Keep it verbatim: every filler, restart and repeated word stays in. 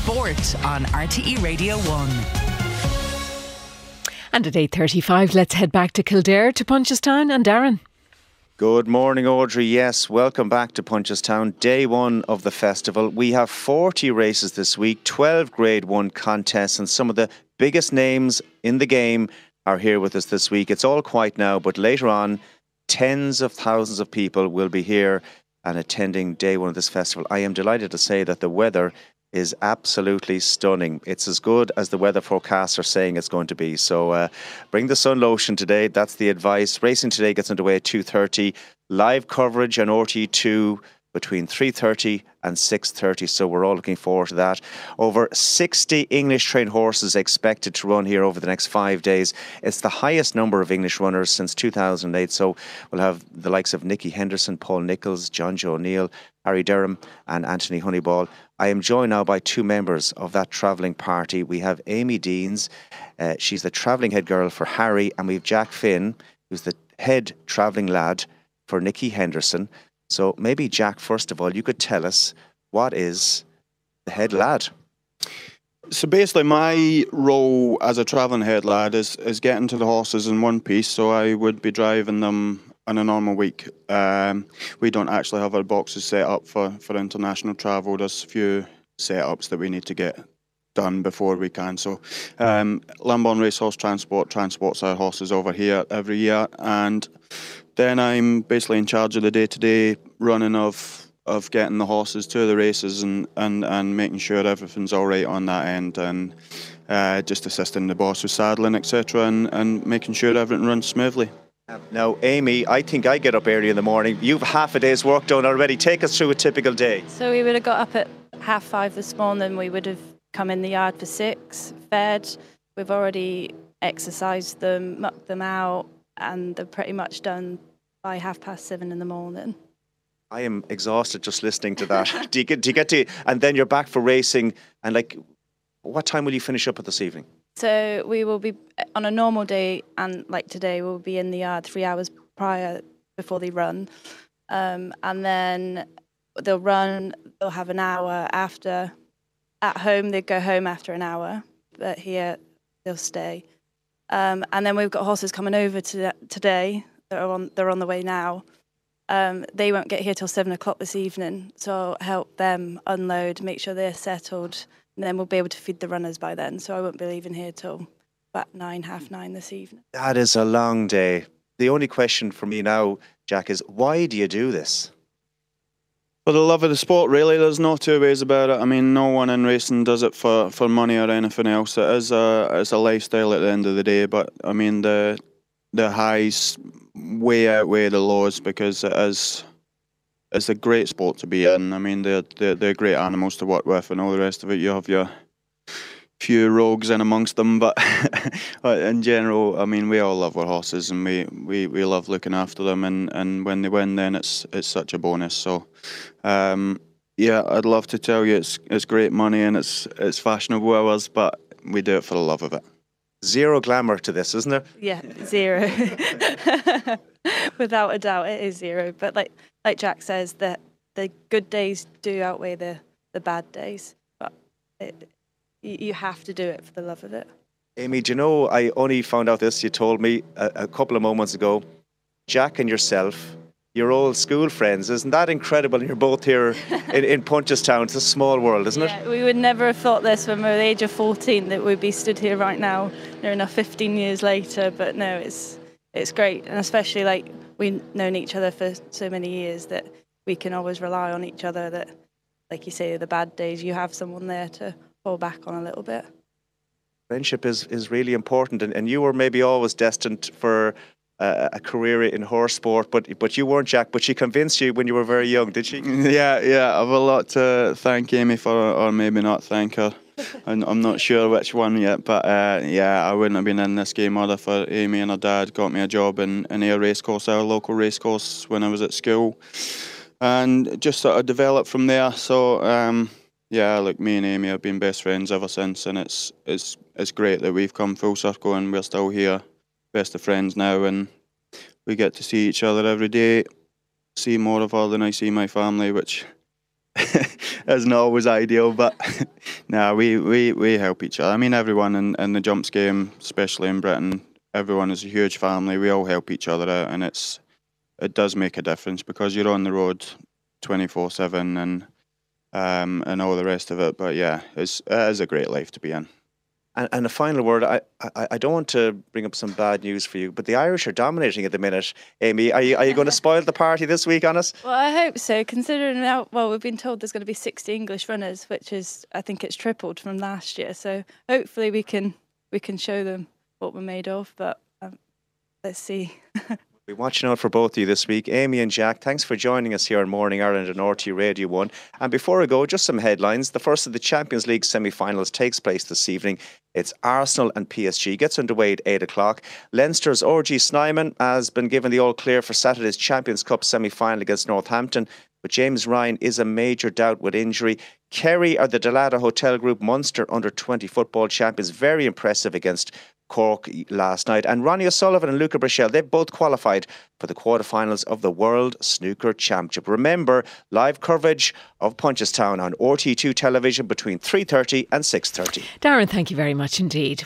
Sport on R T E Radio one. And at eight thirty-five, let's head back to Kildare to Punchestown and Darren. Good morning, Audrey. Yes, welcome back to Punchestown. Day one of the festival. We have forty races this week, twelve Grade one contests, and some of the biggest names in the game are here with us this week. It's all quiet now, but later on, tens of thousands of people will be here and attending day one of this festival. I am delighted to say that the weather is absolutely stunning. It's as good as the weather forecasts are saying it's going to be. So uh, bring the sun lotion today. That's the advice. Racing today gets underway at two thirty. Live coverage on R T E two between three thirty and six thirty. So we're all looking forward to that. Over sixty English trained horses expected to run here over the next five days. It's the highest number of English runners since two thousand eight. So we'll have the likes of Nicky Henderson, Paul Nicholls, John Joe O'Neill, Harry Durham and Anthony Honeyball. I am joined now by two members of that travelling party. We have Amy Deans. Uh, she's the travelling head girl for Harry. And we have Jack Finn, who's the head travelling lad for Nicky Henderson. So maybe, Jack, first of all, you could tell us, what is the head lad? So basically my role as a travelling head lad is, is getting to the horses in one piece. So I would be driving them on a normal week. Um, we don't actually have our boxes set up for, for international travel. There's a few setups that we need to get done before we can. So um, Lambourn Racehorse Transport transports our horses over here every year, and then I'm basically in charge of the day-to-day running of of getting the horses to the races and, and, and making sure everything's all right on that end, and uh, just assisting the boss with saddling, et cetera, and, and making sure everything runs smoothly. Now, Amy, I think I get up early in the morning. You've half a day's work done already. Take us through a typical day. So we would have got up at half five this morning. We would have come in the yard for six, fed. We've already exercised them, mucked them out, and they're pretty much done by half past seven in the morning. I am exhausted just listening to that. do you get do you get to, and then you're back for racing, and like, what time will you finish up at this evening? So we will be, on a normal day, and like today, we'll be in the yard three hours prior before they run. Um, and then they'll run, they'll have an hour after. At home, they go home after an hour, but here they'll stay. Um, and then we've got horses coming over to today. They're on, they're on the way now. Um, they won't get here till seven o'clock this evening, so I'll help them unload, make sure they're settled, and then we'll be able to feed the runners by then. So I won't be leaving here till about nine, half nine this evening. That is a long day. The only question for me now, Jack, is why do you do this? For the love of the sport, really. There's no two ways about it. I mean, no one in racing does it for, for money or anything else. It is a it's a lifestyle at the end of the day. But I mean, the the highs way outweigh the lows, because it is it's a great sport to be in. I mean, they're, they're they're great animals to work with, and all the rest of it. You have your few rogues in amongst them, but in general, I mean, we all love our horses, and we, we, we love looking after them, and, and when they win, then it's it's such a bonus. So, um, yeah, I'd love to tell you it's it's great money and it's it's fashionable hours, but we do it for the love of it. Zero glamour to this, isn't there? Yeah, zero. Without a doubt, it is zero. But like like Jack says, that the good days do outweigh the, the bad days. But it, you have to do it for the love of it. Amy, do you know, I only found out this, you told me a, a couple of moments ago, Jack and yourself, your old school friends. Isn't that incredible? You're both here in, in Punchestown. It's a small world, isn't yeah, it? We would never have thought this when we were the age of fourteen, that we'd be stood here right now, near enough fifteen years later. But no, it's it's great. And especially like we've known each other for so many years that we can always rely on each other, that, like you say, the bad days, you have someone there to fall back on a little bit. Friendship is, is really important, and, and you were maybe always destined for uh, a career in horse sport, but but you weren't, Jack, but she convinced you when you were very young, did she? Yeah, yeah, I've a lot to thank Amy for, or maybe not thank her. And I'm not sure which one yet, but uh, yeah, I wouldn't have been in this game other for Amy and her dad got me a job in, in Ayr Racecourse, our local racecourse, when I was at school, and just sort of developed from there. So um, yeah, look, me and Amy have been best friends ever since, and it's it's it's great that we've come full circle and we're still here, best of friends now, and we get to see each other every day, see more of her than I see my family, which isn't always ideal, but no, we, we, we help each other. I mean, everyone in, in the jumps game, especially in Britain, everyone is a huge family. We all help each other out, and it's it does make a difference because you're on the road twenty-four seven and um, and all the rest of it. But yeah, it's, it is a great life to be in. And, and a final word, I, I I don't want to bring up some bad news for you, but the Irish are dominating at the minute. Amy, are you are you going to spoil the party this week on us? Well, I hope so, considering now, well, we've been told there's going to be sixty English runners, which is, I think it's tripled from last year. So hopefully we can we can show them what we're made of, but um, let's see. We're watching out for both of you this week. Amy and Jack, thanks for joining us here on Morning Ireland and R T Radio one. And before I go, just some headlines. The first of the Champions League semi-finals takes place this evening. It's Arsenal and P S G. Gets underway at eight o'clock. Leinster's O G Snyman has been given the all clear for Saturday's Champions Cup semi-final against Northampton. But James Ryan is a major doubt with injury. Kerry are the Dalata Hotel Group Munster under twenty football champions. Very impressive against Cork last night. And Ronnie O'Sullivan and Luca Brichel, they've both qualified for the quarterfinals of the World Snooker Championship. Remember, live coverage of Punchestown on R T two television between three thirty and six thirty. Darren, thank you very much indeed.